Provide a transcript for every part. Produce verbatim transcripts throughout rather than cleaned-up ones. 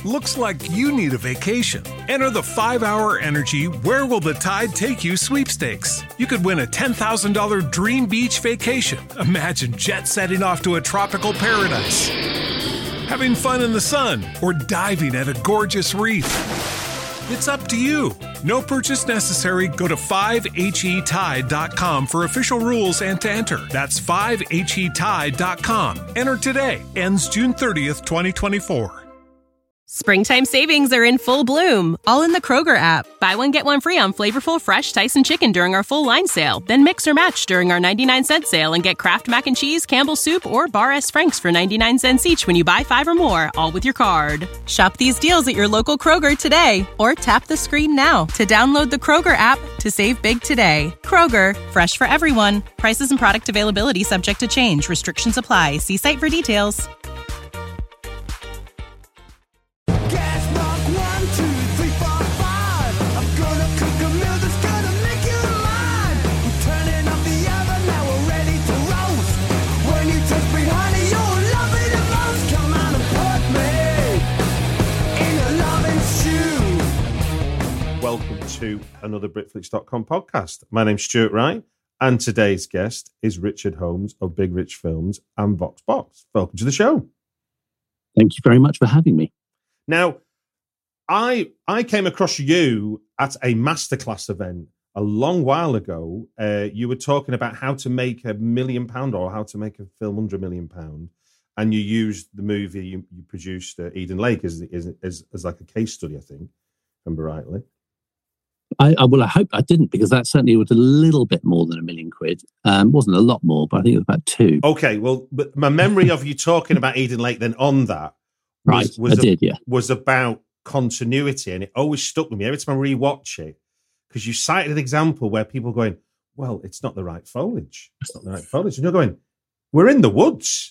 Looks like you need a vacation. Enter the five hour Energy Where Will the Tide Take You sweepstakes. You could win a ten thousand dollars dream beach vacation. Imagine jet setting off to a tropical paradise, having fun in the sun, or diving at a gorgeous reef. It's up to you. No purchase necessary. Go to five H E tide dot com for official rules and to enter. That's five H E tide dot com. Enter today. Ends June thirtieth, twenty twenty-four. Springtime savings are in full bloom, all in the Kroger app. Buy one, get one free on flavorful fresh Tyson chicken during our full line sale. Then mix or match during our ninety-nine cent sale and get Kraft Mac and Cheese, Campbell's Soup, or Bar S. Frank's for ninety-nine cents each when you buy five or more, all with your card. Shop these deals at your local Kroger today, or tap the screen now to download the Kroger app to save big today. Kroger, fresh for everyone. Prices and product availability subject to change. Restrictions apply. See site for details. Welcome to another Britflix dot com podcast. My name's Stuart Wright, and today's guest is Richard Holmes of Big Rich Films and Vox Box. Welcome to the show. Thank you very much for having me. Now, I I came across you at a masterclass event a long while ago. Uh, you were talking about how to make a million pound or how to make a film under a million pound, and you used the movie you, you produced, uh, Eden Lake, as, as as as like a case study, I think, if I remember rightly. I, I well, I hope I didn't, because that certainly was a little bit more than a million quid. Um, wasn't a lot more, but I think it was about two. Okay, well, but my memory of you talking about Eden Lake then on that, was, right? was I a, did, yeah. Was about continuity, and it always stuck with me every time I rewatch it, because you cited an example where people are going, "Well, it's not the right foliage. It's not the right foliage," and you're going, "We're in the woods."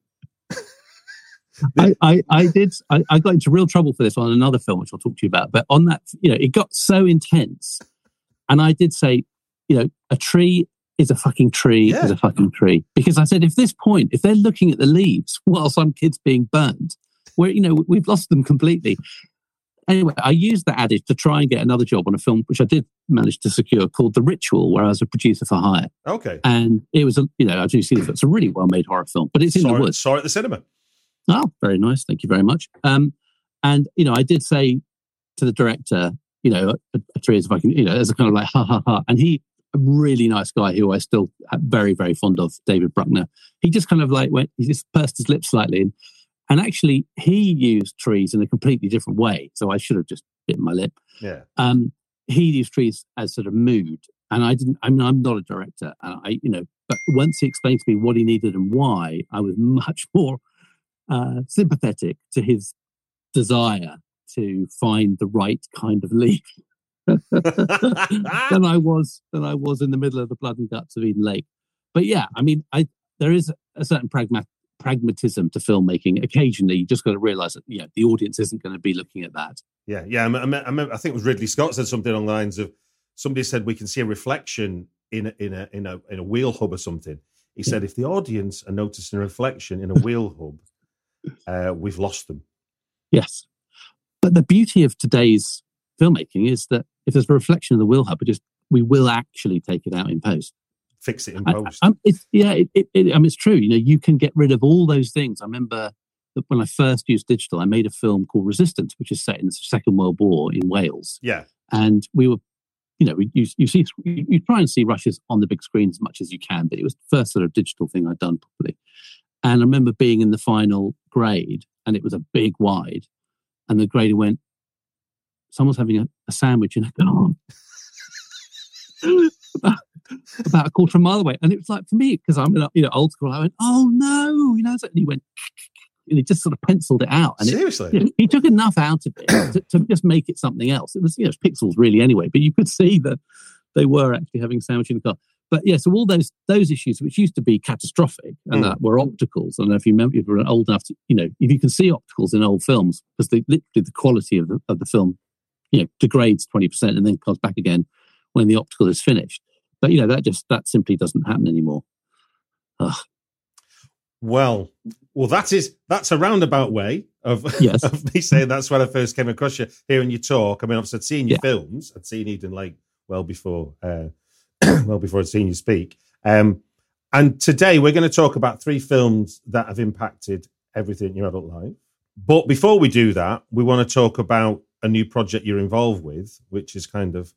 I, I, I did. I, I got into real trouble for this on another film, which I'll talk to you about. But on that, you know, it got so intense, and I did say, you know, a tree is a fucking tree yeah. is a fucking tree, because I said, if this point, if they're looking at the leaves while some kid's being burnt, where you know we've lost them completely. Anyway, I used that adage to try and get another job on a film, which I did manage to secure, called The Ritual, where I was a producer for hire. Okay, and it was a, you know, I do see it. It's a really well made horror film, but it's in saw the it, woods. Saw it at the cinema. Oh, very nice. Thank you very much. Um, and, you know, I did say to the director, you know, a, a tree is if I can, you know, as a kind of like, ha, ha, ha. And he, a really nice guy who I still am very, very fond of, David Bruckner, he just kind of like went, he just pursed his lips slightly. And, and actually, he used trees in a completely different way. So I should have just bitten my lip. Yeah. Um, he used trees as sort of mood. And I didn't, I mean, I'm not a director. And I, you know, but once he explained to me what he needed and why, I was much more Uh, sympathetic to his desire to find the right kind of leaf than I was than I was in the middle of the blood and guts of Eden Lake. But yeah, I mean, I there is a certain pragma- pragmatism to filmmaking. Occasionally, you just got to realise that yeah, the audience isn't going to be looking at that. Yeah, yeah. I, I, I, I think it was Ridley Scott said something along the lines of, somebody said we can see a reflection in a, in a in a in a wheel hub or something. He said, if the audience are noticing a reflection in a wheel hub, Uh, we've lost them. Yes. But the beauty of today's filmmaking is that if there's a reflection of the wheel hub, we just we will actually take it out in post. Fix it in post. I, I, it's, yeah, it, it, it, I mean, it's true. You know, you can get rid of all those things. I remember that when I first used digital, I made a film called Resistance, which is set in the Second World War in Wales. Yeah. And we were, you know, you, you see, you, you try and see Russia's on the big screen as much as you can, but it was the first sort of digital thing I'd done properly. And I remember being in the final grade, and it was a big wide, and the grader went, someone's having a, a sandwich in a car about, about a quarter of a mile away. And it was like, for me, because I'm you know old school, I went, oh no, you know, and he went, and he just sort of penciled it out. And seriously, it, you know, he took enough out of it to, to just make it something else. It was, you know, pixels really anyway, but you could see that they were actually having a sandwich in the car. But yeah, so all those those issues, which used to be catastrophic, and mm. that were opticals. I don't know if you remember, if you're old enough to, you know, if you can see opticals in old films, because they, literally the quality of the, of the film, you know, degrades twenty percent and then comes back again when the optical is finished. But, you know, that just, that simply doesn't happen anymore. Ugh. Well, well, that is that's a roundabout way of, yes. of me saying that's when I first came across you, hearing you talk. I mean, obviously, I'd seen your yeah. films. I'd seen Eden Lake well before, uh, well before I'd seen you speak. Um, and today we're going to talk about three films that have impacted everything in your adult life. But before we do that, we want to talk about a new project you're involved with, which is kind of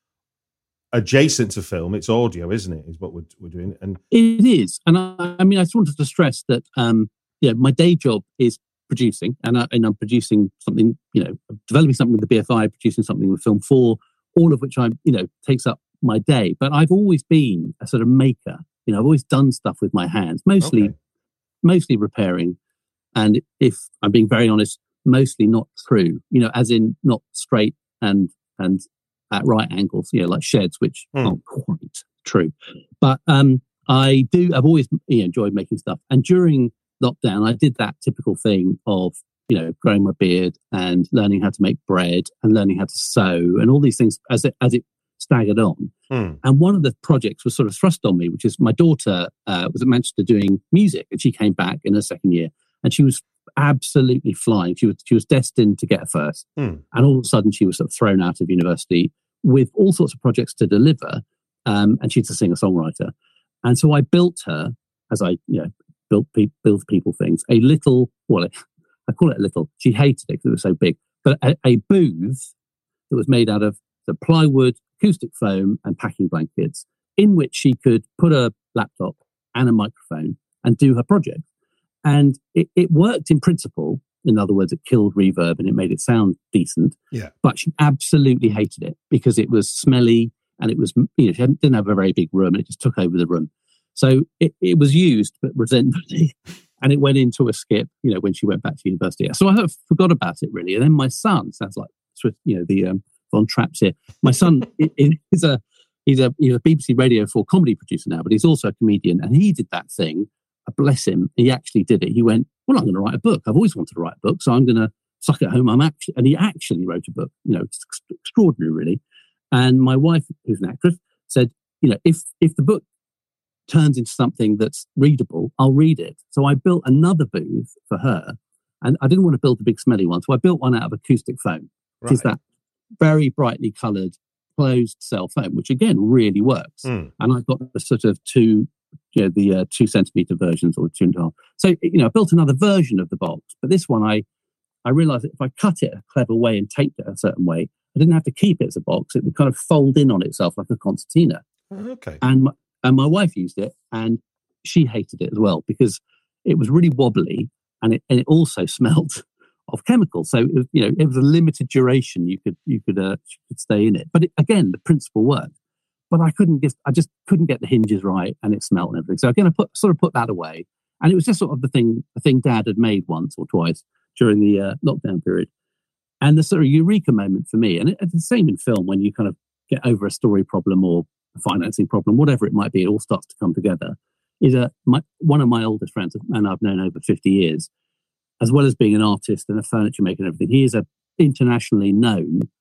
adjacent to film. It's audio, isn't it? Is what we're, we're doing. And it is. And I, I mean, I just wanted to stress that, um, yeah, my day job is producing, and, I, and I'm producing something, you know, developing something with the B F I, producing something with Film four, all of which I, you know, takes up my day. But I've always been a sort of maker. You know, I've always done stuff with my hands, mostly, okay. mostly repairing. And if I'm being very honest, mostly not true, you know, as in not straight and, and, at right angles, you know, like sheds, which mm. aren't quite true. But um, I do, I've always you know, enjoyed making stuff. And during lockdown, I did that typical thing of, you know, growing my beard and learning how to make bread and learning how to sew and all these things as it, as it staggered on. Mm. And one of the projects was sort of thrust on me, which is my daughter uh, was at Manchester doing music, and she came back in her second year and she was absolutely flying. She was she was destined to get a first. Mm. And all of a sudden she was sort of thrown out of university with all sorts of projects to deliver. Um, and she's a singer-songwriter. And so I built her, as I you know built pe- build people things, a little, well, I call it a little, she hated it because it was so big, but a, a booth that was made out of the plywood, acoustic foam and packing blankets, in which she could put a laptop and a microphone and do her project. And it, it worked in principle. In other words, it killed reverb and it made it sound decent. Yeah. But she absolutely hated it because it was smelly and it was, you know, she didn't have a very big room and it just took over the room. So it, it was used, but resentfully, and it went into a skip, you know, when she went back to university. So I forgot about it really. And then my son, sounds like, you know, the um, Von Trapps here. My son is a, he's a, he's a B B C Radio four comedy producer now, but he's also a comedian. And he did that thing. Bless him, he actually did it. He went, well, I'm going to write a book. I've always wanted to write a book, so I'm going to suck at home. I'm actually, and he actually wrote a book. You know, it's extraordinary, really. And my wife, who's an actress, said, you know, if if the book turns into something that's readable, I'll read it. So I built another booth for her, and I didn't want to build a big smelly one, so I built one out of acoustic foam, which right. is that very brightly coloured closed cell foam, which again really works. Mm. And I've got the sort of two. You know, the uh, two centimeter versions or two and a half. So, you know, I built another version of the box, but this one, I, I realized that if I cut it a clever way and taped it a certain way, I didn't have to keep it as a box. It would kind of fold in on itself like a concertina. Okay. And my, and my wife used it and she hated it as well because it was really wobbly and it, and it also smelled of chemicals. So, it was, you know, it was a limited duration. You could, you could, uh, you could stay in it. But it, again, the principle worked. But I couldn't just, I just couldn't get the hinges right and it smelled and everything. So again, I put, sort of put that away. And it was just sort of the thing, the thing Dad had made once or twice during the uh, lockdown period. And the sort of eureka moment for me, and it, it's the same in film when you kind of get over a story problem or a financing problem, whatever it might be, it all starts to come together, is a, my, one of my oldest friends, a man I've known over fifty years, as well as being an artist and a furniture maker and everything. He is a internationally known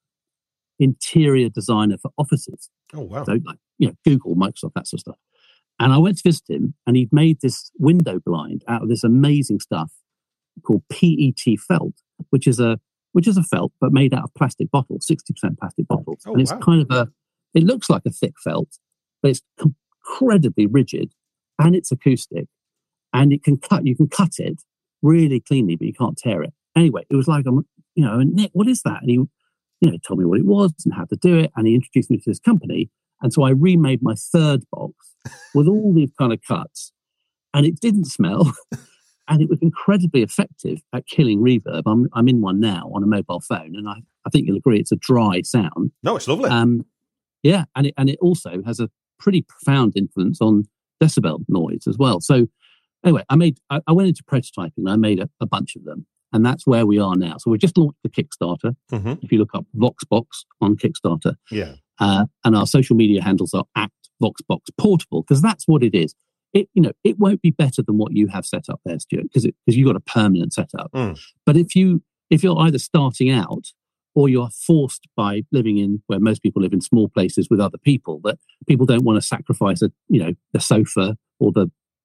interior designer for offices. Oh, wow. So, like, you know, Google, Microsoft, that sort of stuff. And I went to visit him and he'd made this window blind out of this amazing stuff called P E T felt, which is a which is a felt, but made out of plastic bottles, sixty percent plastic bottles. Oh, and it's wow. kind of a, it looks like a thick felt, but it's incredibly rigid and it's acoustic and it can cut, you can cut it really cleanly, but you can't tear it. Anyway, it was like, I'm, you know, Nick, what is that? And he, you know, told me what it was and how to do it. And he introduced me to this company. And so I remade my third box with all these kind of cuts and it didn't smell and it was incredibly effective at killing reverb. I'm, I'm in one now on a mobile phone and I, I think you'll agree it's a dry sound. No, it's lovely. Um, yeah. And it, and it also has a pretty profound influence on decibel noise as well. So anyway, I made, I, I went into prototyping and I made a, a bunch of them. And that's where we are now. So we just launched the Kickstarter. Mm-hmm. If you look up VoxBox on Kickstarter. Yeah. Uh, and our social media handles are at VoxBox Portable, because that's what it is. It, you know, it won't be better than what you have set up there, Stuart, because because you've got a permanent setup. Mm. But if you if you're either starting out or you're forced by living in where most people live in small places with other people, that people don't want to sacrifice a you know the sofa or the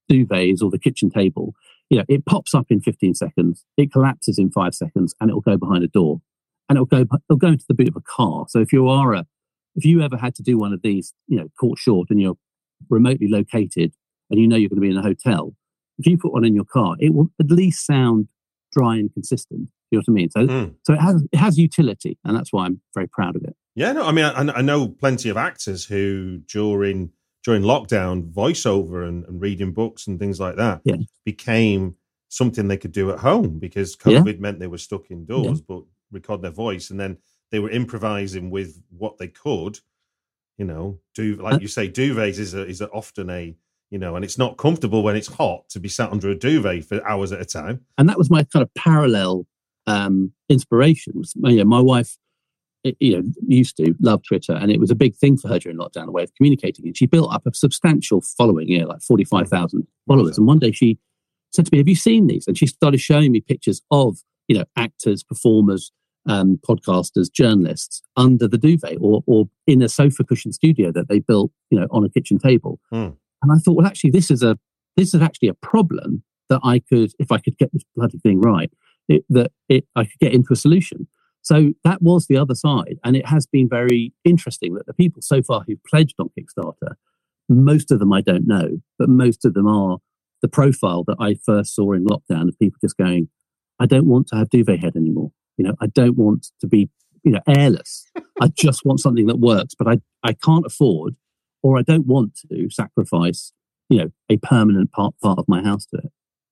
duvets or the kitchen table, you know, it pops up in fifteen seconds, it collapses in five seconds, and it'll go behind a door, and it'll go it'll go into the boot of a car. So if you are a if you ever had to do one of these, you know, caught short and you're remotely located and you know you're going to be in a hotel, if you put one in your car, it will at least sound dry and consistent. You know what I mean? So, mm. so it has it has utility, and that's why I'm very proud of it. Yeah, no, I mean, I, I know plenty of actors who during during lockdown, voiceover and, and reading books and things like that yeah. became something they could do at home because COVID yeah. meant they were stuck indoors, yeah. but record their voice, and then they were improvising with what they could. You know, do like uh, you say, duvets is a, is a, often a you know, and it's not comfortable when it's hot to be sat under a duvet for hours at a time. And that was my kind of parallel um, inspiration. Was, you know, my wife, you know, used to love Twitter, and it was a big thing for her during lockdown, a way of communicating. And she built up a substantial following, you know, like forty-five thousand followers. And one day she said to me, "Have you seen these?" And she started showing me pictures of, you know, actors, performers, um, podcasters, journalists under the duvet or or in a sofa cushion studio that they built, you know, on a kitchen table. Mm. And I thought, well, actually, this is a this is actually a problem that I could, if I could get this bloody thing right, it, that it I could get into a solution. So that was the other side, and it has been very interesting that the people so far who've pledged on Kickstarter, most of them I don't know, but most of them are the profile that I first saw in lockdown of people just going, I don't want to have duvet head anymore. You know, I don't want to be, you know, airless. I just want something that works, but I, I can't afford, or I don't want to sacrifice, you know, a permanent part, part of my house to it.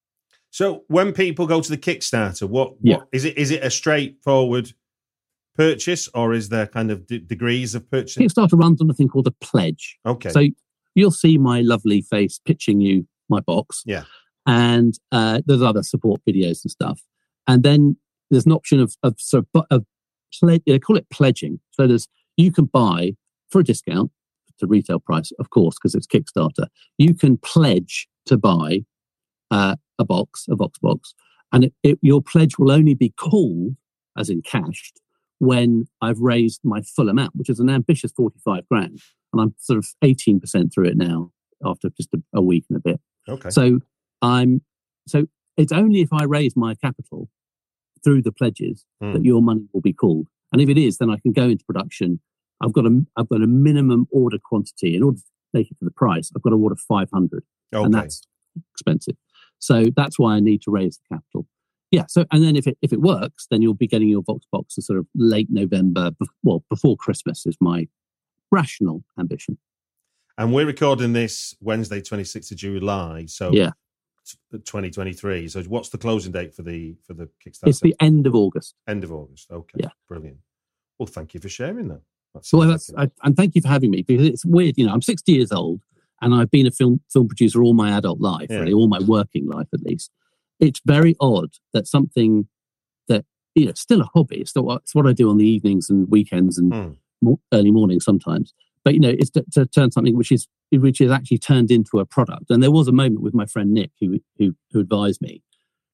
So when people go to the Kickstarter, what, yeah. what is it? Is it a straightforward purchase, or is there kind of d- degrees of purchasing? Kickstarter runs on a thing called a pledge. Okay. So you'll see my lovely face pitching you my box. Yeah. And uh, there's other support videos and stuff. And then there's an option of of sort of, of ple- they call it pledging. So there's you can buy for a discount to retail price, of course, because it's Kickstarter. You can pledge to buy uh, a box, a Vox box, and it, it, your pledge will only be called, as in cashed, when I've raised my full amount, which is an ambitious forty-five grand. And I'm sort of eighteen percent through it now after just a, a week and a bit. Okay. So I'm, so it's only if I raise my capital through the pledges mm. that your money will be called. And if it is, then I can go into production. I've got a, I've got a minimum order quantity. In order to make it for the price, I've got to order five hundred. Okay. And that's expensive. So that's why I need to raise the capital. Yeah. So, and then if it if it works, then you'll be getting your Vox box in sort of late November. Well, before Christmas is my rational ambition. And we're recording this Wednesday, twenty-sixth of July. So yeah, twenty twenty-three. So what's the closing date for the for the Kickstarter? It's the end of August. End of August. Okay. Yeah. Brilliant. Well, thank you for sharing that. That's well, that's, I, and thank you for having me, because it's weird. You know, I'm sixty years old, and I've been a film film producer all my adult life, yeah. really, all my working life at least. It's very odd that something that, you know, still a hobby. It's, still, it's what I do on the evenings and weekends and mm. mo- early mornings sometimes. But, you know, it's to, to turn something which is which is actually turned into a product. And there was a moment with my friend Nick who who, who advised me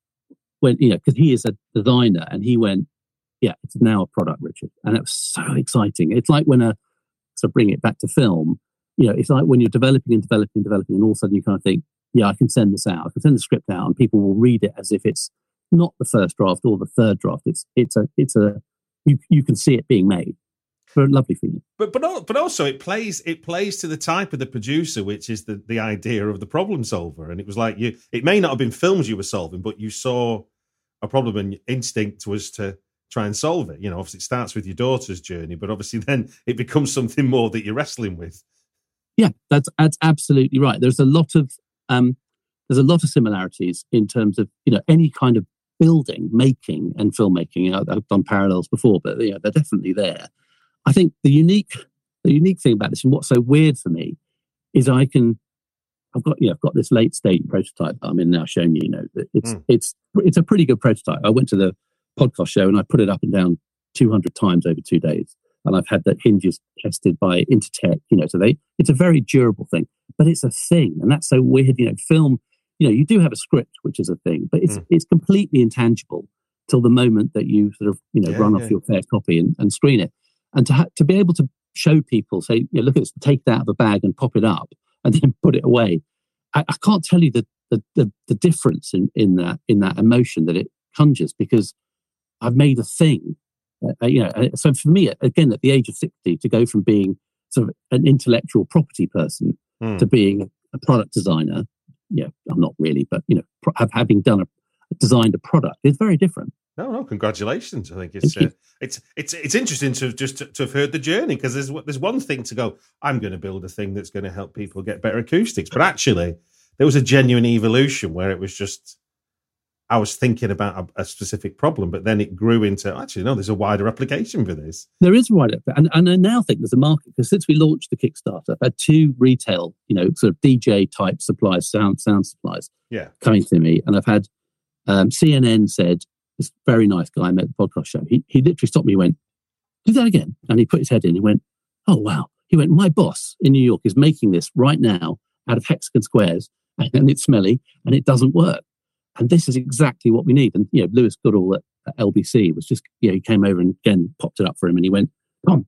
when, you know, because he is a designer, and he went, yeah, it's now a product, Richard. And it was so exciting. It's like when a, so bring it back to film, you know, it's like when you're developing and developing and developing, and all of a sudden you kind of think, yeah, I can send this out. I can send the script out, and people will read it as if it's not the first draft or the third draft. It's it's a it's a you you can see it being made. For a lovely feeling. But but but also it plays it plays to the type of the producer, which is the the idea of the problem solver. And it was like you. It may not have been films you were solving, but you saw a problem, and your instinct was to try and solve it. You know, obviously it starts with your daughter's journey, but obviously then it becomes something more that you're wrestling with. Yeah, that's that's absolutely right. There's a lot of um, there's a lot of similarities in terms of, you know, any kind of building, making, and filmmaking. You know, I've done parallels before, but you know, they're definitely there. I think the unique the unique thing about this, and what's so weird for me, is I can I've got you know I've got this late stage prototype that I'm in now showing you. You know, it's mm. it's it's a pretty good prototype. I went to the podcast show and I put it up and down two hundred times over two days, and I've had the hinges tested by Intertech. You know, so they it's a very durable thing, but it's a thing, and that's so weird. You know, film. You know, you do have a script, which is a thing, but it's mm. it's completely intangible till the moment that you sort of you know yeah, run yeah. off your fair copy and, and screen it. And to ha- to be able to show people, say, you know, look at this, take it out of a bag and pop it up, and then put it away, I, I can't tell you the, the, the, the difference in, in that in that emotion that it conjures, because I've made a thing. Uh, you know, so for me, again, at the age of sixty, to go from being sort of an intellectual property person mm. to being a product designer, yeah, I'm not really, but you know, pro- have, having done a designed a product is very different. No, no, congratulations! I think it's uh, it's it's it's interesting to just to, to have heard the journey, because there's there's one thing to go, I'm going to build a thing that's going to help people get better acoustics, but actually there was a genuine evolution where it was just I was thinking about a, a specific problem, but then it grew into actually no, there's a wider application for this. There is a wider, and and I now think there's a market, because since we launched the Kickstarter, I've had two retail, you know, sort of D J type suppliers, sound sound supplies, yeah, coming to me, and I've had um, C N N said. This very nice guy I met at the podcast show. He he literally stopped me and went, do that again. And he put his head in. He went, oh, wow. He went, my boss in New York is making this right now out of hexagon squares, and it's smelly and it doesn't work. And this is exactly what we need. And, you know, Lewis Goodall at, at L B C was just, you know, he came over and again popped it up for him and he went, Tom,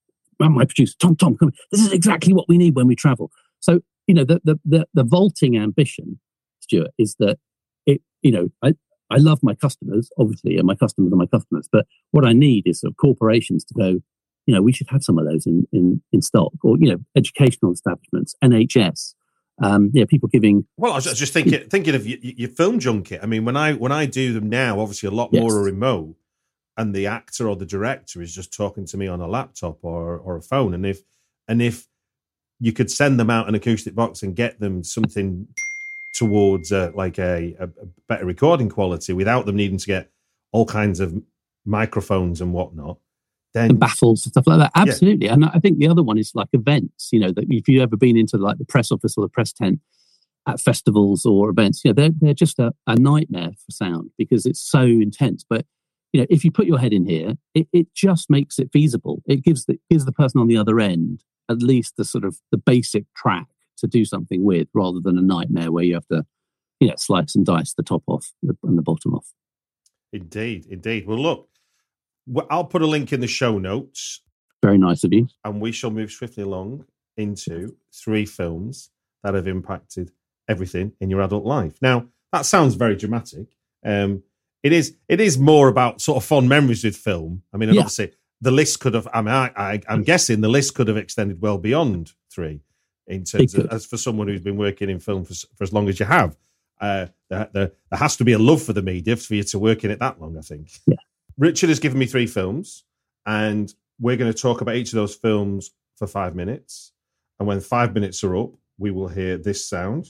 my producer, Tom, Tom, come. This is exactly what we need when we travel. So, you know, the the the, the vaulting ambition, Stuart, is that it, you know, I, I love my customers, obviously, and my customers are my customers. But what I need is sort of corporations to go, you know, we should have some of those in, in, in stock, or, you know, educational establishments, N H S, um, yeah, people giving. Well, I was just thinking thinking of your, your film junket. I mean, when I when I do them now, obviously a lot more Yes. are remote, and the actor or the director is just talking to me on a laptop or or a phone. And if and if you could send them out an acoustic box and get them something towards uh, like a, a better recording quality without them needing to get all kinds of microphones and whatnot, then and baffles and stuff like that. Absolutely. Yeah. And I think the other one is like events, you know, that if you've ever been into like the press office or the press tent at festivals or events, you know, they're, they're just a, a nightmare for sound because it's so intense. But, you know, if you put your head in here, it, it just makes it feasible. It gives the, gives the person on the other end at least the sort of the basic track to do something with, rather than a nightmare where you have to, you know, slice and dice the top off and the bottom off. Indeed, indeed. Well, look, I'll put a link in the show notes. Very nice of you. And we shall move swiftly along into three films that have impacted everything in your adult life. Now, that sounds very dramatic. Um, it is. It is more about sort of fond memories with film. I mean, and Yeah. obviously the list could have. I mean, I, I, I'm guessing the list could have extended well beyond three. In terms of, as for someone who's been working in film for, for as long as you have, uh, there, there, there has to be a love for the media for you to work in it that long, I think. Yeah. Richard has given me three films, and we're going to talk about each of those films for five minutes. And when five minutes are up, we will hear this sound.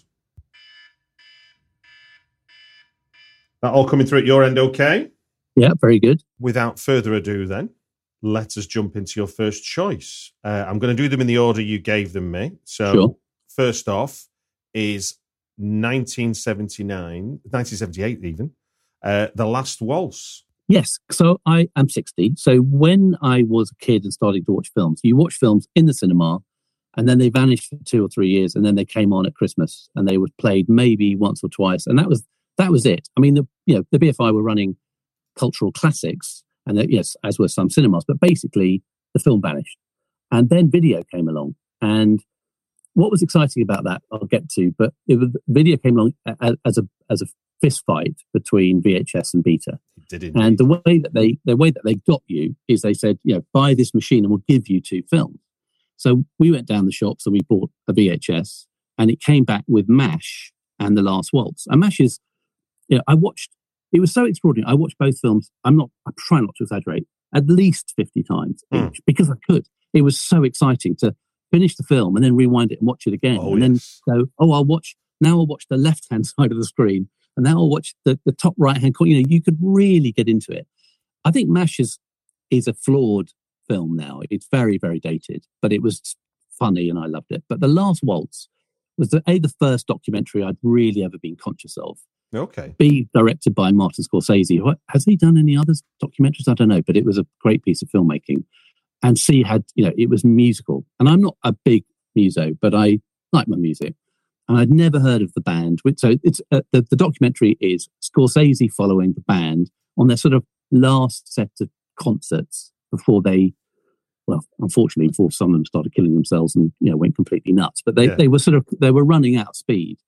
That all coming through at your end, okay? Yeah, very good. Without further ado, then, let us jump into your first choice. Uh, I'm going to do them in the order you gave them me. So, Sure. First off is nineteen seventy-nine, nineteen seventy-eight even, uh, The Last Waltz. Yes. So I am sixty. So when I was a kid and started to watch films, you watch films in the cinema and then they vanished for two or three years and then they came on at Christmas and they were played maybe once or twice. And that was that was it. I mean, the you know the B F I were running cultural classics. And that, yes, as were some cinemas, but basically the film vanished. And then video came along. And what was exciting about that, I'll get to, but it was, video came along as a as a fist fight between V H S and Beta. It did indeed. And the way that they the way that they got you is they said, you know, buy this machine and we'll give you two films. So we went down the shops and we bought a V H S, and it came back with MASH and The Last Waltz. And MASH is, you know, I watched. It was so extraordinary. I watched both films. I'm not, I try not to exaggerate, at least fifty times Mm. each, because I could. It was so exciting to finish the film and then rewind it and watch it again. Oh, and yes. then go, oh, I'll watch, now I'll watch the left-hand side of the screen. And now I'll watch the, the top right-hand corner. You know, you could really get into it. I think MASH is, is a flawed film now. It's very, very dated, but it was funny and I loved it. But The Last Waltz was the, A, the first documentary I'd really ever been conscious of. Okay. B, directed by Martin Scorsese. What, has he done any other documentaries? I don't know, but it was a great piece of filmmaking. And C had, you know, it was musical. And I'm not a big muso, but I like my music. And I'd never heard of the band. So it's uh, the, the documentary is Scorsese following the band on their sort of last set of concerts before they, well, unfortunately, before some of them started killing themselves and, you know, went completely nuts. But they, Yeah. they were sort of, they were running out of speed.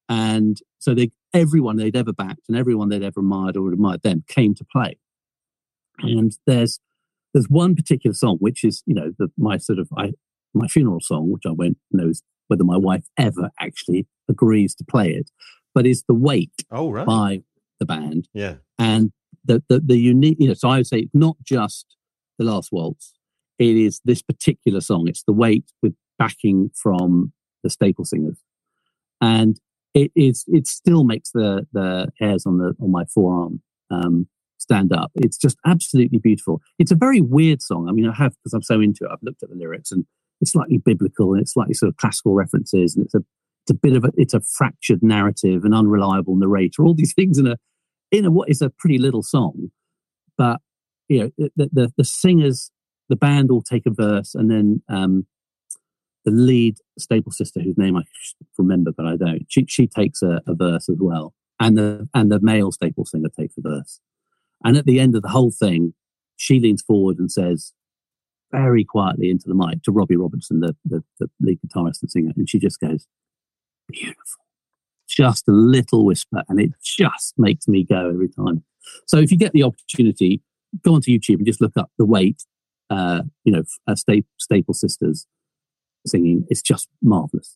And so they, everyone they'd ever backed and everyone they'd ever admired or admired them came to play. And there's there's one particular song, which is, you know, the, my sort of, I, my funeral song, which I won't know whether my wife ever actually agrees to play it, but is The Weight oh, right. by the band. Yeah. And the, the, the unique, you know, so I would say it's not just The Last Waltz. It is this particular song. It's The Weight with backing from the Staple Singers. And it is, it still makes the, the hairs on the, on my forearm, um, stand up. It's just absolutely beautiful. It's a very weird song. I mean, I have, because I'm so into it, I've looked at the lyrics and it's slightly biblical and it's slightly sort of classical references. And it's a, it's a bit of a, it's a fractured narrative, an unreliable narrator, all these things in a, in a, what is a pretty little song. But, you know, the, the, the singers, the band all take a verse, and then um, the lead Staple sister, whose name I remember, but I don't, she, she takes a, a verse as well. And the, and the male Staple singer takes a verse. And at the end of the whole thing, she leans forward and says, very quietly into the mic to Robbie Robertson, the, the, the lead guitarist and singer, and she just goes, beautiful. Just a little whisper, and it just makes me go every time. So if you get the opportunity, go onto YouTube and just look up The Weight, uh, you know, uh, Sta- Staple Sisters singing. It's just marvellous.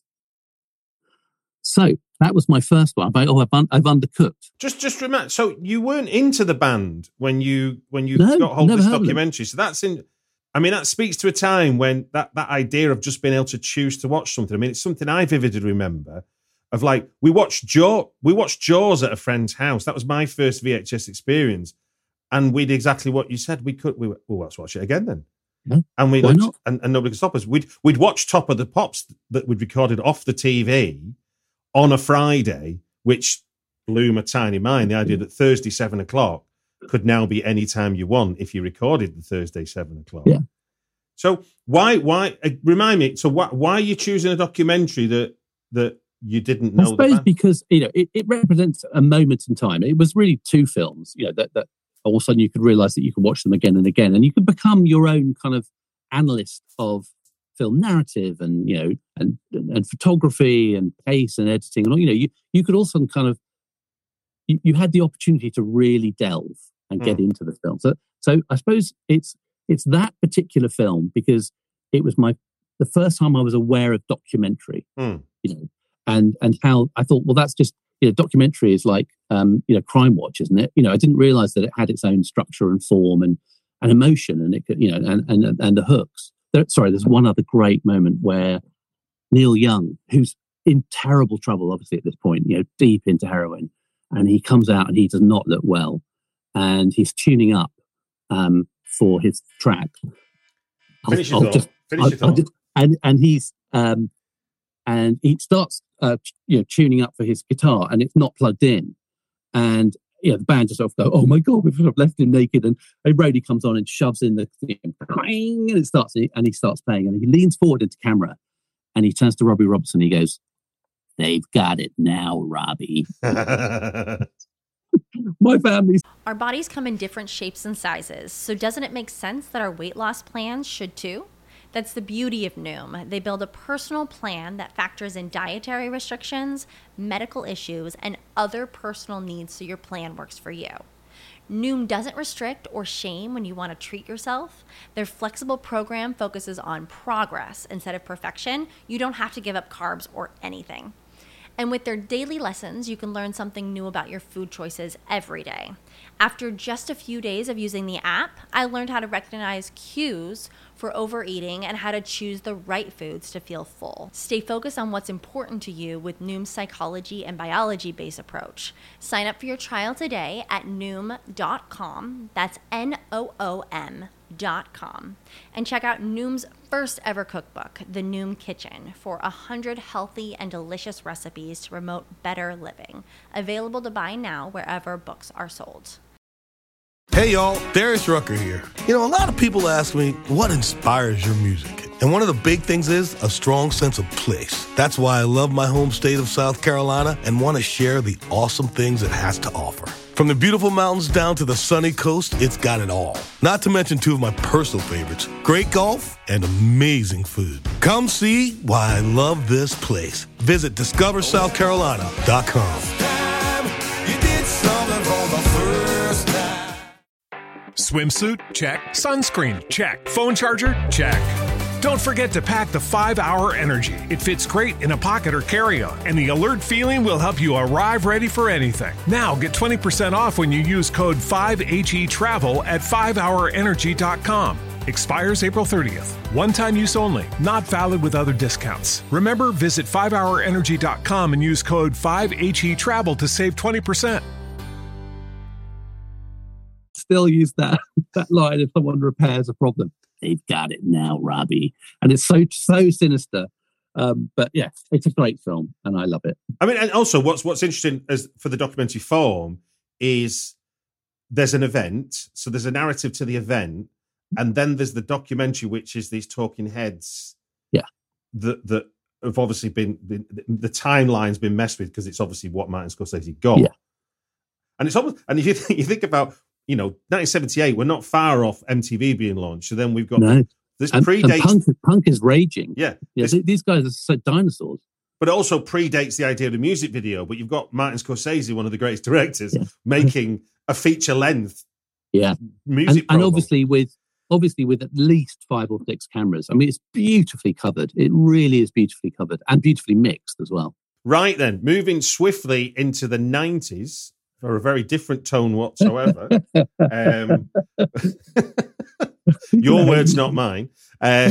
So that was my first one. I, oh, I've, un- I've undercooked. Just, just remember. So you weren't into the band when you when you no, got hold of never this heard documentary. Of so that's in. I mean, that speaks to a time when that that idea of just being able to choose to watch something. I mean, it's something I vividly remember. Of like, we watched Jaw, we watched Jaws at a friend's house. That was my first V H S experience, and we did exactly what you said. We could. We were, well, let's watch it again then. Yeah. And we Why looked, not? and, and nobody could stop us. We'd we'd watch Top of the Pops that we'd recorded off the T V on a Friday, which blew my tiny mind. The idea that Thursday seven o'clock could now be any time you want if you recorded the Thursday seven o'clock. Yeah. So why why uh, remind me? So why why are you choosing a documentary that that you didn't know? I suppose the band? because, you know, it, it represents a moment in time. It was really two films, you know, that, that all of a sudden you could realize that you could watch them again and again, and you could become your own kind of analyst of film narrative and, you know, and, and photography and pace and editing. And, you know, you, you could also kind of, you, you had the opportunity to really delve and get mm. into the film. So, so I suppose it's, it's that particular film because it was my, the first time I was aware of documentary, mm. you know, and, and how I thought, well, that's just, you know, documentary is like, um, you know, Crime Watch, isn't it? You know, I didn't realize that it had its own structure and form and, and emotion, and it could, you know, and, and, and the hooks. There, sorry, there's one other great moment where Neil Young, who's in terrible trouble, obviously at this point, you know, deep into heroin, and he comes out and he does not look well, and he's tuning up um, for his track. Finish your thought. Finish your thought. And and he's um, and he starts, uh, you know, tuning up for his guitar, and it's not plugged in, and you know, the band just sort of go, "Oh my god, we've sort of left him naked." And a roadie comes on and shoves in the thing, and it starts, and he starts playing, and he leans forward into camera, and he turns to Robbie Robertson. And he goes, "They've got it now, Robbie." My family's. Our bodies come in different shapes and sizes, so doesn't it make sense that our weight loss plans should too? That's the beauty of Noom. They build a personal plan that factors in dietary restrictions, medical issues, and other personal needs so your plan works for you. Noom doesn't restrict or shame when you want to treat yourself. Their flexible program focuses on progress instead of perfection. You don't have to give up carbs or anything. And with their daily lessons, you can learn something new about your food choices every day. After just a few days of using the app, I learned how to recognize cues for overeating and how to choose the right foods to feel full. Stay focused on what's important to you with Noom's psychology and biology-based approach. Sign up for your trial today at noom dot com. That's N O O M dot com. And check out Noom's first ever cookbook, The Noom Kitchen, for one hundred healthy and delicious recipes to promote better living. Available to buy now wherever books are sold. Hey y'all, Darius Rucker here. You know, a lot of people ask me, what inspires your music? And one of the big things is a strong sense of place. That's why I love my home state of South Carolina and want to share the awesome things it has to offer. From the beautiful mountains down to the sunny coast, it's got it all. Not to mention two of my personal favorites, great golf and amazing food. Come see why I love this place. Visit discover south carolina dot com. Swimsuit? Check. Sunscreen? Check. Phone charger? Check. Don't forget to pack the five hour Energy. It fits great in a pocket or carry-on, and the alert feeling will help you arrive ready for anything. Now get twenty percent off when you use code five H E travel at five hour energy dot com. Expires April thirtieth. One-time use only. Not valid with other discounts. Remember, visit five hour energy dot com and use code five H E travel to save twenty percent. Still use that, that line if someone repairs a problem. They've got it now, Robbie. And it's so, so sinister. Um, but yeah, it's a great film and I love it. I mean, and also what's what's interesting as for the documentary form is there's an event. So there's a narrative to the event. And then there's the documentary, which is these talking heads. Yeah. That, that have obviously been, been the timeline's been messed with because it's obviously what Martin Scorsese got. Yeah. And it's almost, and if you think, you think about, you know, nineteen seventy-eight, we're not far off M T V being launched. So then we've got no. this and, predates. And punk, punk is raging. Yeah. yeah this, these guys are so dinosaurs. But it also predates the idea of the music video. But you've got Martin Scorsese, one of the greatest directors, yeah. making a feature length yeah. music and, and obviously with obviously with at least five or six cameras. I mean, it's beautifully covered. It really is beautifully covered and beautifully mixed as well. Right then, moving swiftly into the nineties. For a very different tone whatsoever. um, your words, not mine. Uh,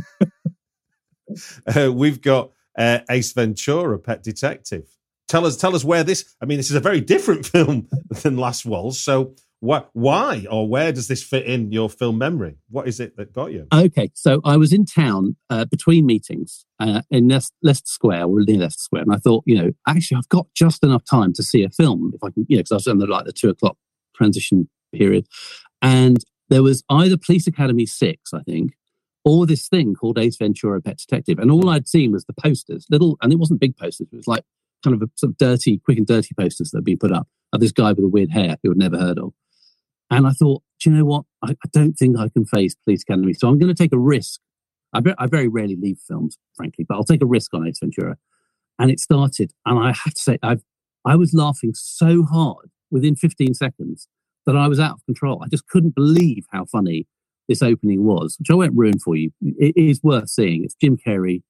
uh, we've got uh, Ace Ventura, Pet Detective. Tell us, tell us where this. I mean, this is a very different film than Last Waltz. So, wh- why or where does this fit in your film memory? What is it that got you? Okay, so I was in town uh, between meetings uh, in Leicester, Leicester Square, or near Leicester Square, and I thought, you know, actually, I've got just enough time to see a film if I can, you know, because I was on the like the two o'clock transition period, and there was either Police Academy six, I think, or this thing called Ace Ventura: Pet Detective, and all I'd seen was the posters, little, and it wasn't big posters. It was like kind of a sort of dirty, quick and dirty posters that had been put up of this guy with a weird hair who I'd never heard of. And I thought, do you know what? I, I don't think I can face Police Academy. So I'm going to take a risk. I, be, I very rarely leave films, frankly, but I'll take a risk on Ace Ventura. And it started. And I have to say, I've, I was laughing so hard within fifteen seconds that I was out of control. I just couldn't believe how funny this opening was, which I won't ruin for you. It is worth seeing. It's Jim Carrey,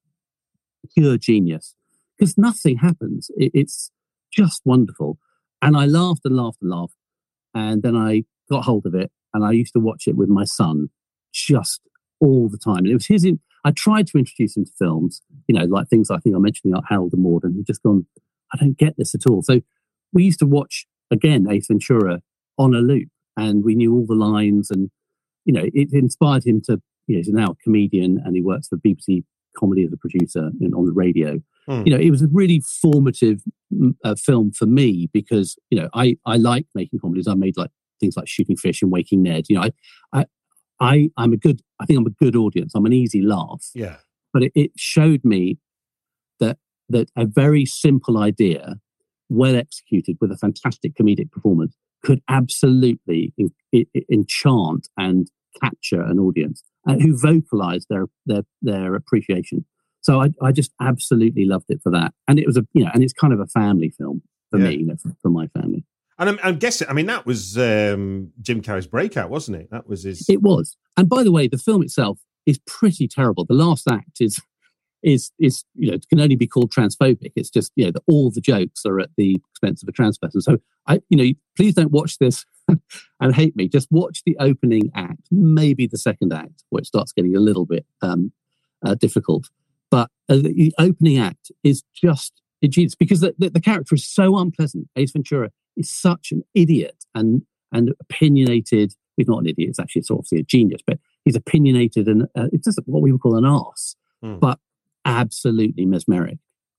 pure genius. Because nothing happens. It, it's just wonderful. And I laughed and laughed and laughed. And then I got hold of it and I used to watch it with my son just all the time. And it was his, in, I tried to introduce him to films, you know, like things I think I mentioned, like Harold and Maude, and he'd just gone, I don't get this at all. So we used to watch, again, Ace Ventura on a loop and we knew all the lines and, you know, it inspired him to, you know, he's now a comedian and he works for B B C Comedy as a producer in, on the radio. Mm. You know, it was a really formative uh, film for me because, you know, I, I like making comedies. I made like things like Shooting Fish and Waking Ned. You know, I, I, I, I'm a good, I think I'm a good audience. I'm an easy laugh. Yeah. But it, it showed me that, that a very simple idea, well executed with a fantastic comedic performance, could absolutely in, in, enchant and capture an audience uh, who vocalized their, their, their appreciation. So I, I just absolutely loved it for that. And it was a, you know, and it's kind of a family film for yeah. me, you know, for, for my family. And I'm, I'm guessing, I mean, that was um, Jim Carrey's breakout, wasn't it? That was his. It was. And by the way, the film itself is pretty terrible. The last act is, is, is, you know, it can only be called transphobic. It's just, you know, that all the jokes are at the expense of a trans person. So I, you know, please don't watch this and hate me. Just watch the opening act, maybe the second act, where it starts getting a little bit um, uh, difficult. But uh, the opening act is just ingenious because the, the, the character is so unpleasant. Ace Ventura is such an idiot and and opinionated. He's not an idiot. It's actually it's obviously a genius, but he's opinionated and uh, it's just what we would call an arse, hmm. but absolutely mesmeric.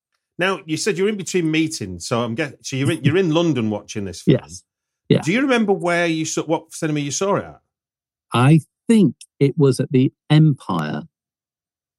Now you said you're in between meetings, so I'm getting. So you're in, you're in London watching this film. Yes. Yeah. Do you remember where you saw what cinema you saw it at? I think it was at the Empire.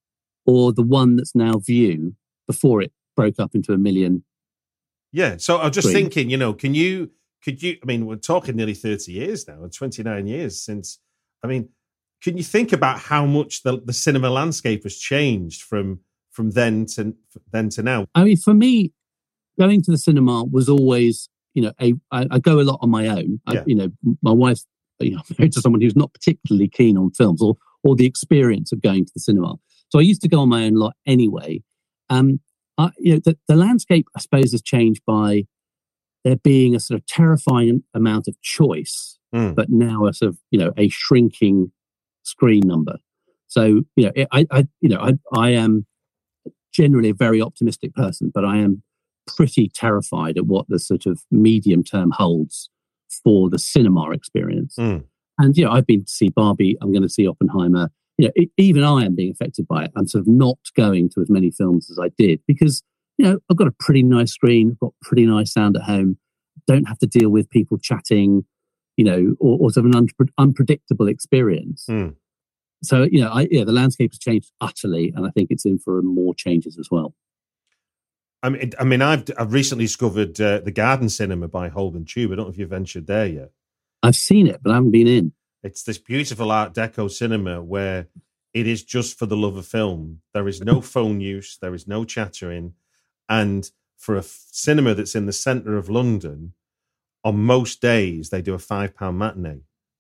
or the one that's now View before it broke up into a million. Yeah. So I was just screens. thinking, you know, can you, could you, I mean, we're talking nearly thirty years now, twenty-nine years since, I mean, can you think about how much the, the cinema landscape has changed from from then to then to now? I mean, for me, going to the cinema was always, you know, a, I, I go a lot on my own. I, Yeah. You know, my wife's, you know, married to someone who's not particularly keen on films or or the experience of going to the cinema. So I used to go on my own a lot anyway. Um, I, you know, the, the landscape, I suppose, has changed by there being a sort of terrifying amount of choice, Mm. but now a sort of, you know, a shrinking screen number. So, you know, I, I you know, I, I am generally a very optimistic person, but I am pretty terrified at what the sort of medium term holds for the cinema experience. Mm. And, you know, I've been to see Barbie, I'm going to see Oppenheimer. You know, it, even I am being affected by it. I'm sort of not going to as many films as I did because, you know, I've got a pretty nice screen, I've got pretty nice sound at home, don't have to deal with people chatting, you know, or, or sort of an un- unpredictable experience. Mm. So, you know, I, yeah, the landscape has changed utterly, and I think it's in for more changes as well. I mean, I mean, I've I've recently discovered uh, the Garden Cinema by Holden Tube. I don't know if you've ventured there yet. I've seen it, but I haven't been in. It's this beautiful Art Deco cinema where it is just for the love of film. There is no phone use, there is no chattering, and for a f- cinema that's in the centre of London, on most days they do a five pound matinee,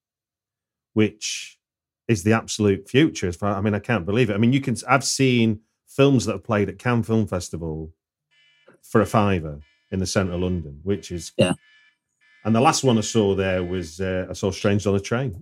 which is the absolute future. As far, I mean, I can't believe it. I mean, you can. I've seen films that have played at Cannes Film Festival for a fiver in the centre of London, which is yeah. And the last one I saw there was uh, I saw Strange on a Train.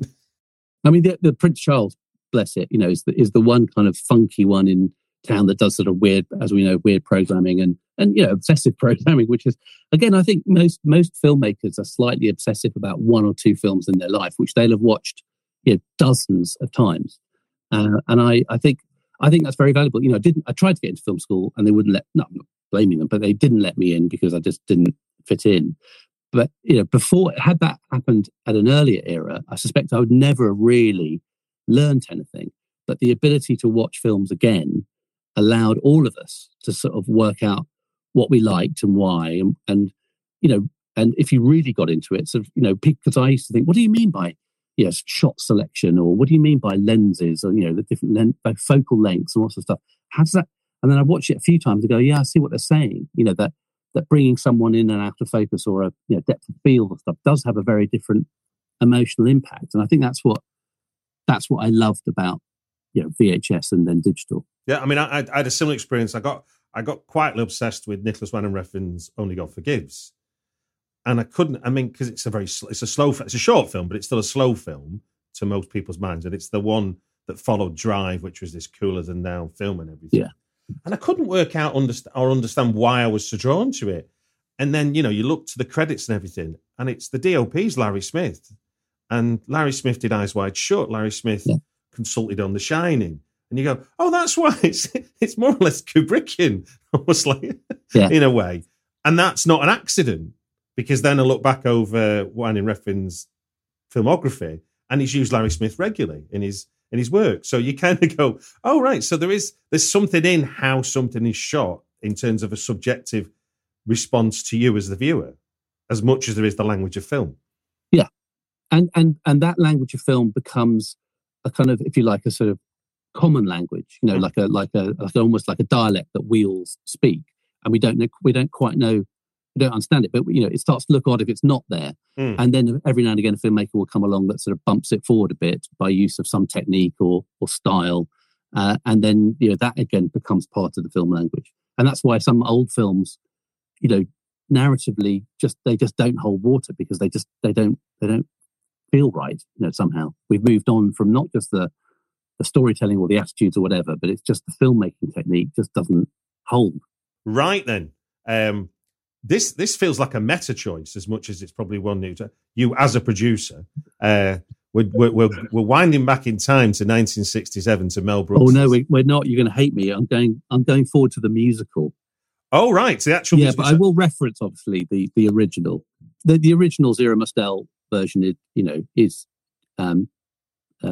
I mean, the, the Prince Charles, bless it, you know, is the, is the one kind of funky one in town that does sort of weird, as we know, weird programming and and you know, obsessive programming, which is, again, I think most most filmmakers are slightly obsessive about one or two films in their life, which they'll have watched, you know, dozens of times. Uh, and I, I think I think that's very valuable. You know, I didn't I tried to get into film school and they wouldn't let. No, I'm not blaming them, but they didn't let me in because I just didn't fit in. But you know, before had that happened at an earlier era, I suspect I would never have really learned anything. But the ability to watch films again allowed all of us to sort of work out what we liked and why, and, and you know, and if you really got into it, sort of, you know, because I used to think, what do you mean by yes, shot selection, or what do you mean by lenses, or you know, the different len- focal lengths and all sorts of stuff? How does that? And then I watch it a few times and go, yeah, I see what they're saying. You know, that that bringing someone in and out of focus or a you know, depth of field or stuff does have a very different emotional impact. And I think that's what that's what I loved about you know V H S and then digital. Yeah, I mean, I, I had a similar experience. I got I got quietly obsessed with Nicholas Winding Refn's Only God Forgives, and I couldn't. I mean, because it's a very it's a slow it's a short film, but it's still a slow film to most people's minds, and it's the one that followed Drive, which was this cooler than now film and everything. Yeah. And I couldn't work out understand, or understand why I was so drawn to it. And then, you know, you look to the credits and everything, and it's the D O P's Larry Smith. And Larry Smith did Eyes Wide Shut. Larry Smith yeah. consulted on The Shining. And you go, oh, that's why it's it's more or less Kubrickian, almost like, yeah. in a way. And that's not an accident, because then I look back over Winding Refn's filmography, and he's used Larry Smith regularly in his in his work. So you kind of go, oh, right, so there is there's something in how something is shot in terms of a subjective response to you as the viewer, as much as there is the language of film. Yeah. And and and that language of film becomes a kind of, if you like, a sort of common language, you know, mm. like a like a like almost like a dialect that we all speak. And we don't know we don't quite know we don't understand it, but you know, it starts to look odd if it's not there. Mm. And then every now and again, a filmmaker will come along that sort of bumps it forward a bit by use of some technique or or style, uh, and then you know that again becomes part of the film language. And that's why some old films, you know, narratively just they just don't hold water because they just they don't they don't feel right. You know, somehow we've moved on from not just the the storytelling or the attitudes or whatever, but it's just the filmmaking technique just doesn't hold. Right then. Um... This this feels like a meta choice as much as it's probably one new to you as a producer. Uh, we're, we're we're we're winding back in time to nineteen sixty-seven to Mel Brooks. Oh no, we, we're not. You're going to hate me. I'm going. I'm going forward to the musical. Oh right, the actual yeah, musical. but I will reference obviously the the original. The the original Zero Mostel version is you know is um uh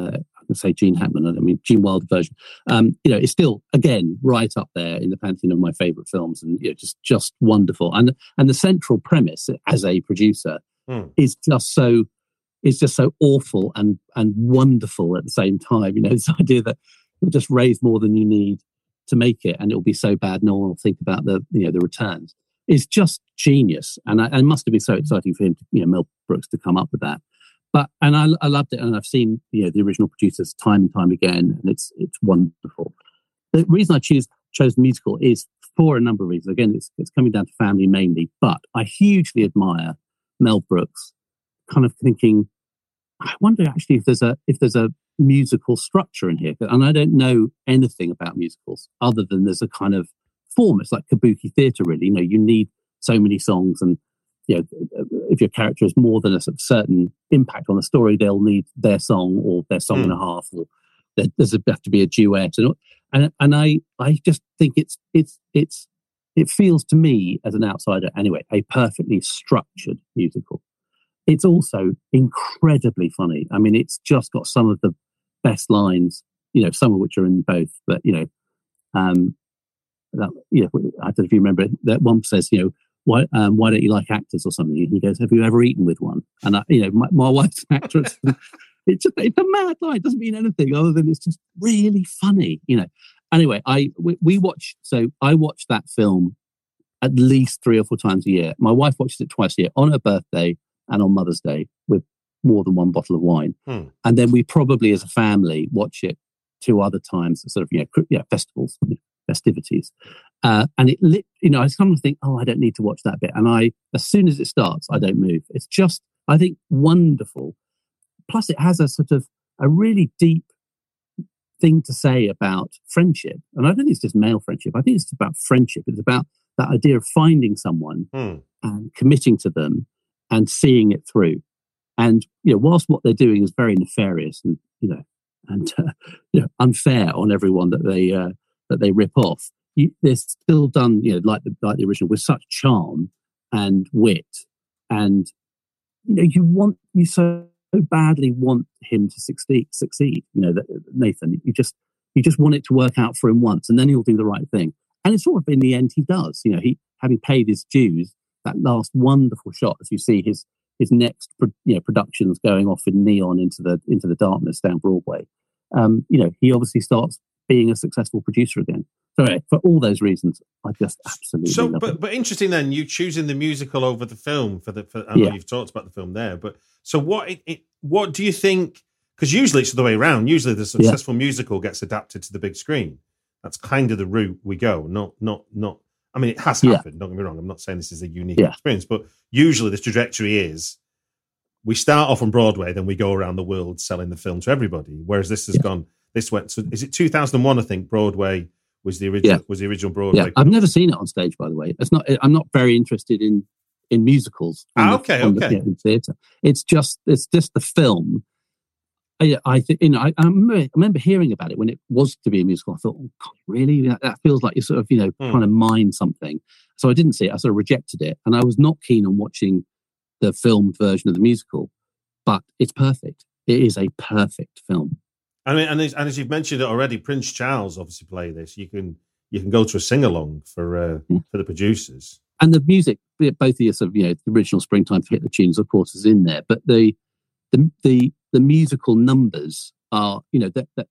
let's say Gene Hackman, I mean Gene Wilder version, um, you know, it's still again right up there in the pantheon of my favourite films, and you know, just just wonderful. And and the central premise as a producer mm. is just so is just so awful and and wonderful at the same time. You know, this idea that you'll just raise more than you need to make it, and it'll be so bad no one will think about the you know the returns. It's just genius, and I, and it must have been so exciting for him, to, you know, Mel Brooks, to come up with that. But and I, I loved it, and I've seen you know the original producers time and time again, and it's it's wonderful. The reason I choose chose the musical is for a number of reasons. Again, it's it's coming down to family mainly, but I hugely admire Mel Brooks, kind of thinking, I wonder actually if there's a if there's a musical structure in here, and I don't know anything about musicals other than there's a kind of form. It's like kabuki theatre, really. You know, you need so many songs, and you know, if your character has more than a sort of certain impact on the story, they'll need their song or their song mm. and a half, or there, there's a, have to be a duet, and and and I I just think it's it's it's it feels to me as an outsider anyway a perfectly structured musical. It's also incredibly funny. I mean, it's just got some of the best lines, you know, some of which are in both, but you know, um. That, you know, I don't know if you remember it, that one says, you know, why um, why don't you like actors or something? And he goes, have you ever eaten with one? And I, you know, my, my wife's an actress. It's just it's a mad line. It doesn't mean anything other than it's just really funny, you know. Anyway, I we, we watch. So I watch that film at least three or four times a year. My wife watches it twice a year, on her birthday and on Mother's Day, with more than one bottle of wine. Hmm. And then we probably, as a family, watch it two other times, sort of, you know, yeah, festivals. festivities uh, and it lit, you know I sometimes think, oh, I don't need to watch that bit, and I as soon as it starts I don't move. It's just, I think, wonderful. Plus it has a sort of a really deep thing to say about friendship, and I don't think it's just male friendship. I think it's about friendship. It's about that idea of finding someone mm. and committing to them and seeing it through. And you know, whilst what they're doing is very nefarious and you know and uh, you know unfair on everyone that they uh, that they rip off, you, they're still done, you know, like the like the original, with such charm and wit, and you know, you want you so badly want him to succeed. Succeed, you know, that Nathan. You just you just want it to work out for him once, and then he'll do the right thing. And it's sort of in the end he does. You know, he having paid his dues. That last wonderful shot as you see his his next pro, you know productions going off in neon into the into the darkness down Broadway. Um, you know, he obviously starts being a successful producer again. So anyway, for all those reasons, I just absolutely so, love but, it. But interesting then, you choosing the musical over the film for the. For, I know yeah. you've talked about the film there, but so what? It, it, what do you think? Because usually it's the way around. Usually the successful yeah. musical gets adapted to the big screen. That's kind of the route we go. Not, not, not. I mean, it has happened. Yeah. Don't get me wrong. I'm not saying this is a unique yeah. experience, but usually the trajectory is we start off on Broadway, then we go around the world selling the film to everybody. Whereas this has yeah. gone. This went to, is it two thousand one? I think Broadway was the original. Yeah. Was the original Broadway? Yeah, I've never seen it on stage, by the way. It's not. I'm not very interested in in musicals. Ah, okay, the, okay. The, yeah, in theatre, it's just it's just the film. I, I think you know. I, I, remember, I remember hearing about it when it was to be a musical. I thought, oh God, really? That, that feels like you're sort of you know mm. trying to mine something. So I didn't see it. I sort of rejected it, and I was not keen on watching the filmed version of the musical. But it's perfect. It is a perfect film. I mean, and as, and as you've mentioned it already, Prince Charles obviously play this. You can you can go to a sing along for uh, yeah. for the producers, and the music. Both the sort of you know the original Springtime for Hitler tunes, of course, is in there. But the the the, the musical numbers are you know that, that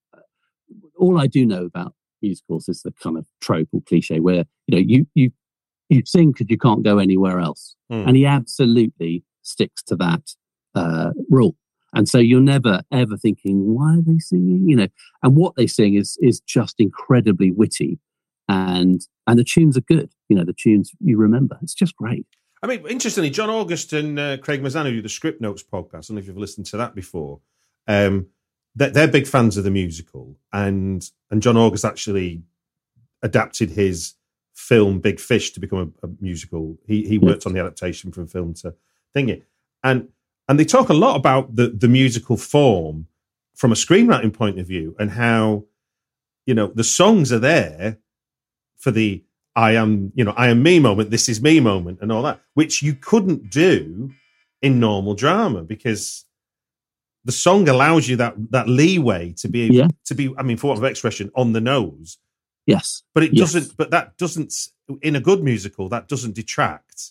all I do know about musicals is the kind of trope or cliche where you know you you you sing because you can't go anywhere else, mm. and he absolutely sticks to that uh, rule. And so you're never ever thinking, why are they singing? You know, and what they sing is is just incredibly witty, and and the tunes are good. You know, the tunes you remember. It's just great. I mean, interestingly, John August and uh, Craig Mazan, who do the Script Notes podcast, I don't know if you've listened to that before. Um, they're, they're big fans of the musical, and and John August actually adapted his film Big Fish to become a, a musical. He he worked yeah. on the adaptation from film to thingy, and. And they talk a lot about the, the musical form from a screenwriting point of view and how, you know, the songs are there for the I am, you know, I am me moment, this is me moment and all that, which you couldn't do in normal drama because the song allows you that that leeway to be Yeah. to be. I mean, for want of expression, on the nose. Yes, But it Yes. doesn't. But that doesn't. In a good musical, that doesn't detract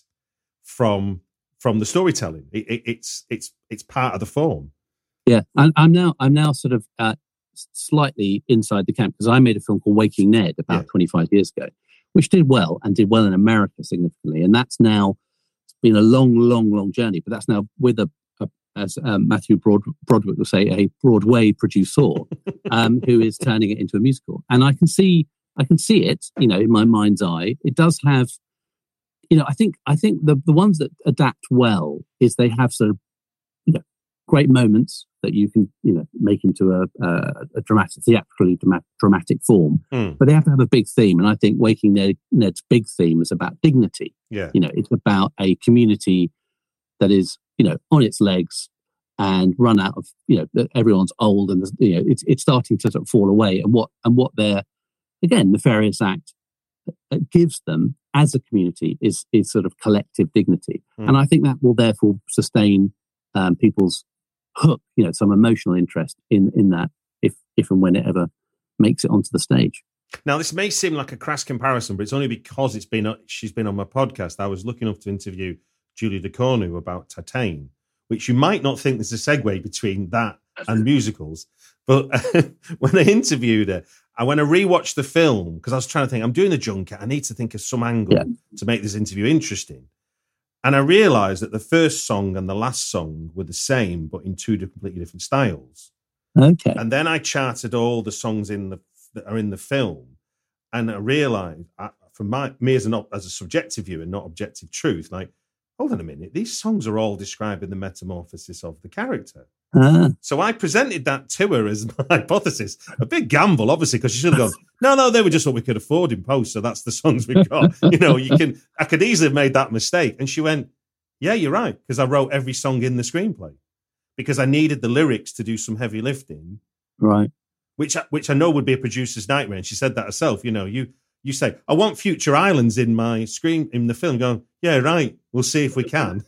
from from the storytelling. It, it, it's it's it's part of the form. Yeah, and I'm now I'm now sort of uh, slightly inside the camp because I made a film called Waking Ned about Yeah. twenty-five years ago, which did well and did well in America significantly, and that's now been a long, long, long journey. But that's now with a, a as um, Matthew Broad, Broderick would say, a Broadway producer um, who is turning it into a musical, and I can see I can see it, you know, in my mind's eye. It does have, you know, I think I think the the ones that adapt well is they have sort of, you know, great moments that you can, you know, make into a, a, a dramatic, theatrically dramatic, dramatic form. Mm. But they have to have a big theme. And I think Waking Ned, Ned's big theme is about dignity. Yeah. You know, it's about a community that is, you know, on its legs and run out of, you know, that everyone's old and, you know, it's it's starting to sort of fall away. And what, and what their, again, Nefarious Act gives them as a community is, is sort of collective dignity. Mm. And I think that will therefore sustain um, people's hook, you know, some emotional interest in in that if if and when it ever makes it onto the stage. Now, this may seem like a crass comparison, but it's only because it's been she's been on my podcast. I was lucky enough to interview Julie Ducournau about Titane, which you might not think there's a segue between that and musicals. But when I interviewed her, I when I rewatched the film, because I was trying to think, I'm doing a junket, I need to think of some angle Yeah. to make this interview interesting. And I realised that the first song and the last song were the same, but in two completely different styles. Okay. And then I charted all the songs in the that are in the film, and I realised, I, from my me as an as a subjective viewer, not objective truth, like, hold on a minute, these songs are all describing the metamorphosis of the character. Ah, So I presented that to her as my hypothesis. A big gamble, obviously, because she should have gone, no, no, they were just what we could afford in post, so that's the songs we got. You know, you can. I could easily have made that mistake. And she went, yeah, you're right, because I wrote every song in the screenplay because I needed the lyrics to do some heavy lifting, right. which I, which I know would be a producer's nightmare. And she said that herself. You know, you you say, I want Future Islands in my screen in the film. Going, yeah, right. We'll see if we can.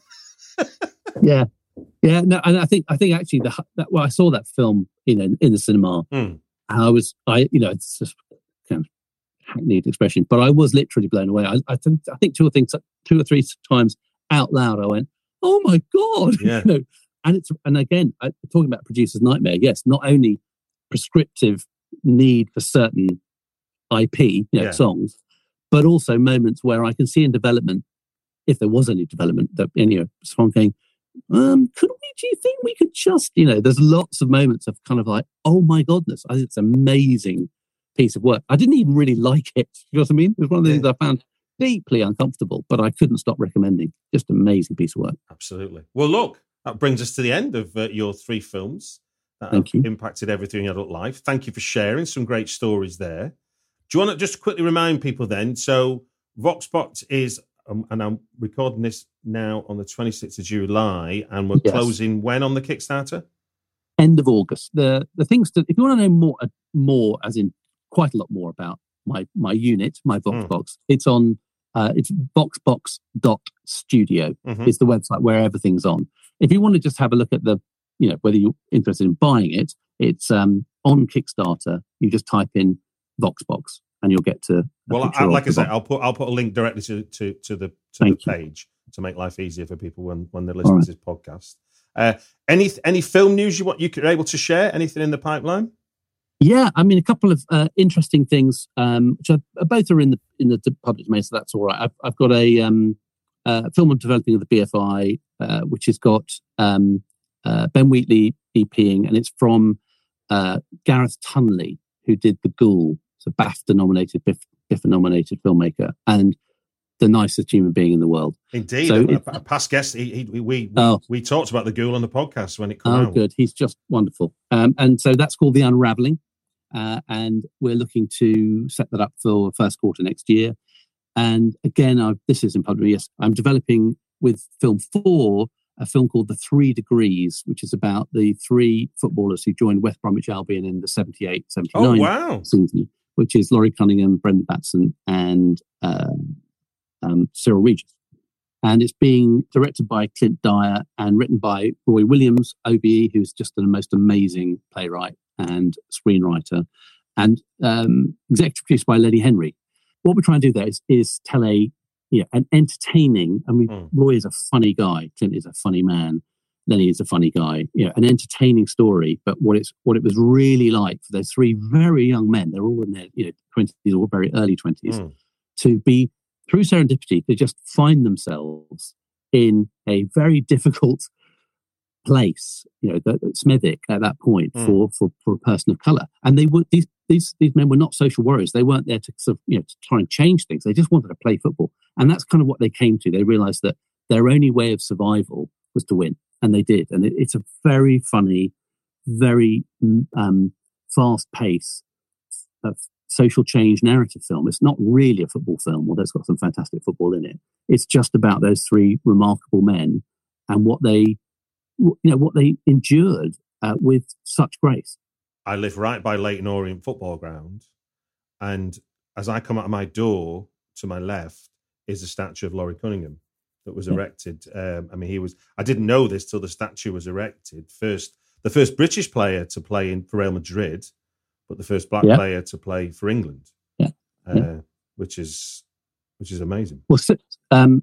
Yeah. Yeah. No, and I think I think actually the that well, I saw that film, you know, in the cinema, Mm. and I was I you know it's just kind of hackneyed expression, but I was literally blown away. I I think I think two or things two or three times out loud I went, oh my god, Yeah. you know, and it's and again I, talking about producer's nightmare. Yes, not only prescriptive need for certain I P, you know, Yeah. songs, but also moments where I can see in development, if there was any development, that you know, someone going, um, could we? Do you think we could just, you know? There's lots of moments of kind of like, oh my goodness, I think it's an amazing piece of work. I didn't even really like it. You know what I mean? It was one of the things I found deeply uncomfortable, but I couldn't stop recommending. Just an amazing piece of work. Absolutely. Well, look, that brings us to the end of uh, your three films that Thank have you. impacted everything in your adult life. Thank you for sharing some great stories there. Do you want to just quickly remind people then? So, Voxbox is, um, and I'm recording this now on the twenty-sixth of July, and we're Yes. closing when on the Kickstarter? End of August. The the things to, if you want to know more, uh, more as in quite a lot more about my my unit, my Voxbox, it's on. Uh, it's voxbox dot studio Mhm. is the website where everything's on. If you want to just have a look at the, you know, whether you're interested in buying it, it's um, on Kickstarter. You just type in Voxbox and you'll get to. a Well, picture I, of like I the say, box. I'll put I'll put a link directly to to, to the to Thank the you. page to make life easier for people when, when they're listening All right. to this podcast. Uh, any any film news you want you could able to share? Anything in the pipeline? Yeah, I mean, a couple of uh, interesting things, um, which are, both are in the in the public domain, so that's all right. I've, I've got a um, uh, film I'm developing with the B F I, uh, which has got um, uh, Ben Wheatley EPing, and it's from uh, Gareth Tunley, who did The Ghoul, so BAFTA-nominated, BIFFA-nominated filmmaker, and the nicest human being in the world. Indeed, So a, it- a past guest. He, he, we we, Oh. we talked about the Ghoul on the podcast when it came Oh, out. good. He's just wonderful. Um, and so that's called The Unraveling. Uh, and we're looking to set that up for first quarter next year. And again, I've, this is in public. Yes, I'm developing with Film four a film called The Three Degrees, which is about the three footballers who joined West Bromwich Albion in the seventy-eight Oh seventy-nine wow! season, which is Laurie Cunningham, Brendan Batson, and um, um, Cyril Regis. And it's being directed by Clint Dyer and written by Roy Williams, O B E, who's just the most amazing playwright and screenwriter, and um, executive produced by Lenny Henry. What we're trying to do there is, is tell a yeah, an entertaining, I mean, mm. Roy is a funny guy, Clint is a funny man, Lenny is a funny guy, you know, an entertaining story, but what it's what it was really like for those three very young men, they're all in their you know twenties or very early twenties, mm. to be, through serendipity, to just find themselves in a very difficult place, you know, the, the Smethwick at that point mm. for, for for a person of colour. And they were these these these men were not social warriors. They weren't there to sort of, you know, to try and change things. They just wanted to play football. And that's kind of what they came to. They realised that their only way of survival was to win. And they did. And it, it's a very funny, very um, fast pace of social change narrative film. It's not really a football film, although it's got some fantastic football in it. It's just about those three remarkable men and what they, you know, what they endured uh, with such grace. I live right by Leyton Orient football ground, and as I come out of my door, to my left is a statue of Laurie Cunningham that was yeah. erected. Um, I mean, he was. I didn't know this till the statue was erected. First, the first British player to play in for Real Madrid, but the first black yeah. player to play for England, yeah. Uh, yeah. which is which is amazing. Well, um,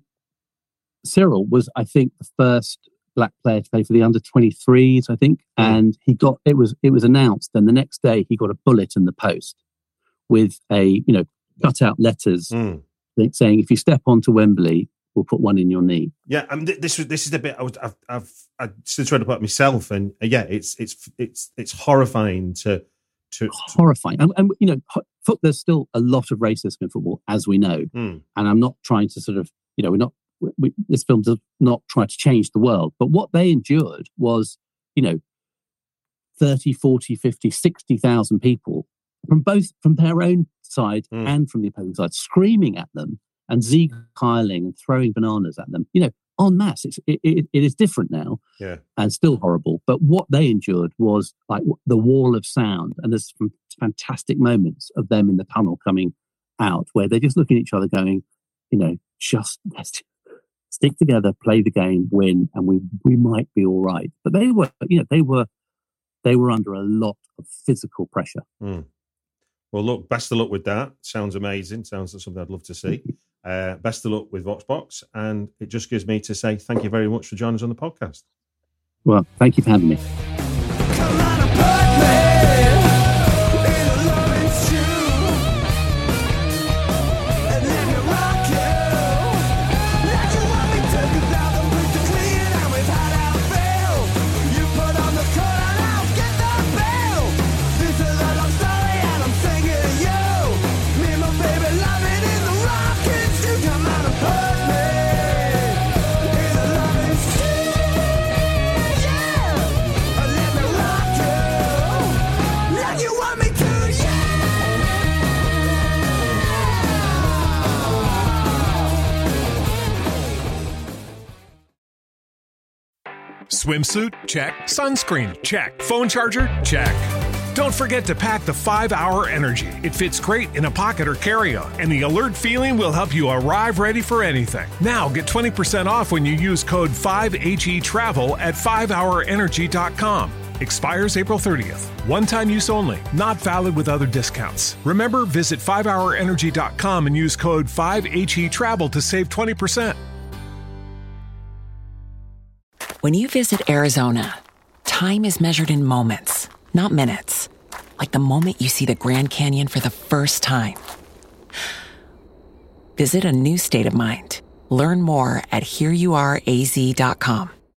Cyril was, I think, the first black player to play for the under twenty-threes, I think, and he got it was it was announced, and the next day he got a bullet in the post with a you know cut out letters mm. saying, "If you step onto Wembley, we'll put one in your knee." Yeah, I mean, this this is the bit I was, I've I've I still trying to put myself, and uh, yeah, it's it's it's it's horrifying to to, to... horrifying, and, and you know, foot, there's still a lot of racism in football, as we know, mm. and I'm not trying to sort of you know we're not. We, this film does not try to change the world, but what they endured was, you know, thirty, forty, fifty, sixty thousand people from both, from their own side mm. and from the opposing side, screaming at them and Sieg-heiling and throwing bananas at them, you know, en masse. It's, it, it, it is different now yeah. and still horrible. But what they endured was like the wall of sound. And there's some fantastic moments of them in the tunnel coming out where they're just looking at each other going, you know, just... stick together, play the game, win, and we we might be all right. But they were, you know, they were they were under a lot of physical pressure. Mm. Well, look, best of luck with that. Sounds amazing. Sounds like something I'd love to see. uh, best of luck with Voxbox, and it just gives me to say thank you very much for joining us on the podcast. Well, thank you for having me. Come on and put me in a loving shoe, and let me rock you. Swimsuit? Check. Sunscreen? Check. Phone charger? Check. Don't forget to pack the five hour Energy. It fits great in a pocket or carry-on, and the alert feeling will help you arrive ready for anything. Now get twenty percent off when you use code five H E travel at five hour energy dot com. Expires April thirtieth. One-time use only. Not valid with other discounts. Remember, visit five hour energy dot com and use code five H E travel to save twenty percent. When you visit Arizona, time is measured in moments, not minutes. Like the moment you see the Grand Canyon for the first time. Visit a new state of mind. Learn more at here you are A Z dot com.